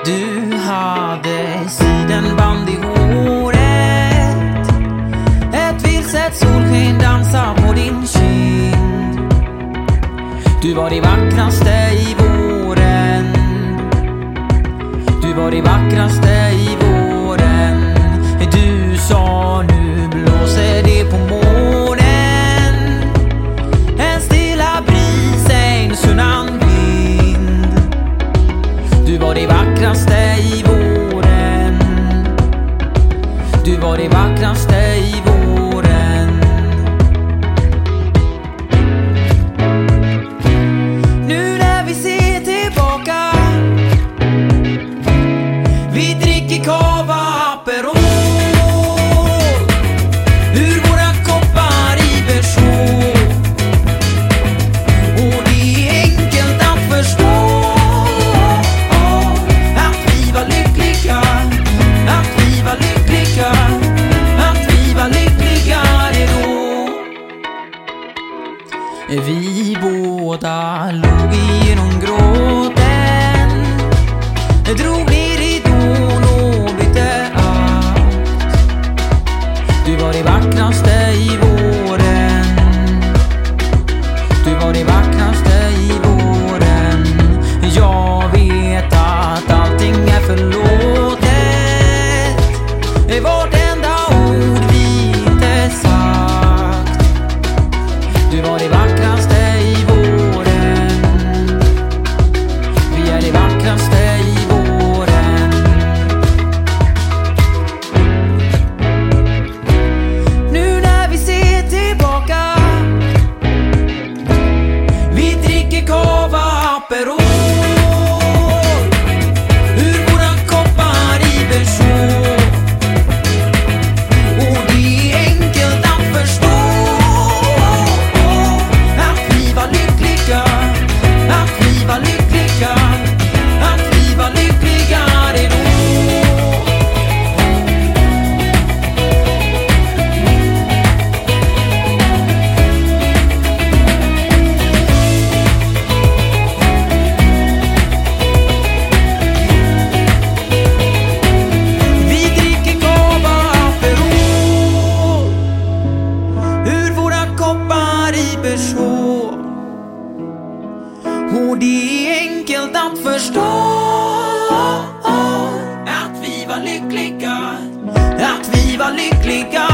Du hade sidenband i håret, ett vilset solsken dansar på din kind. Du var det vackraste i våren. Du var det vackraste i våren. Du sa nu blåser det på månen. En stilla bris, en sunnan vind. Du var det vackraste i våren. Du var det vackraste i våren. Nu när vi ser tillbaka, vi dricker kava Aperol ur våra koppar i Berså. Och det är enkelt att förstå att vi var lyckliga, att vi var lyckliga, att vi var lyckligare då. Vi båda låg igenom gråten, drog ner i don och bytte allt. Du var det vackraste i våren. Du var det vackraste i våren. Jag vet att allting är förlåtet. Vartenda ord vi inte sagt. Du var det vackraste i våren. Vi är det vackraste i våren. Nu när vi ser tillbaka, vi dricker kava Aperol ur våra koppar i Berså. Och det är enkelt att förstå att vi var lyckliga, att vi var lyckliga, att vi var lyckligare då. Vi dricker kava Aperol ur våra koppar i Berså. Och det är enkelt att förstå att vi var lyckliga, att vi var lyckliga.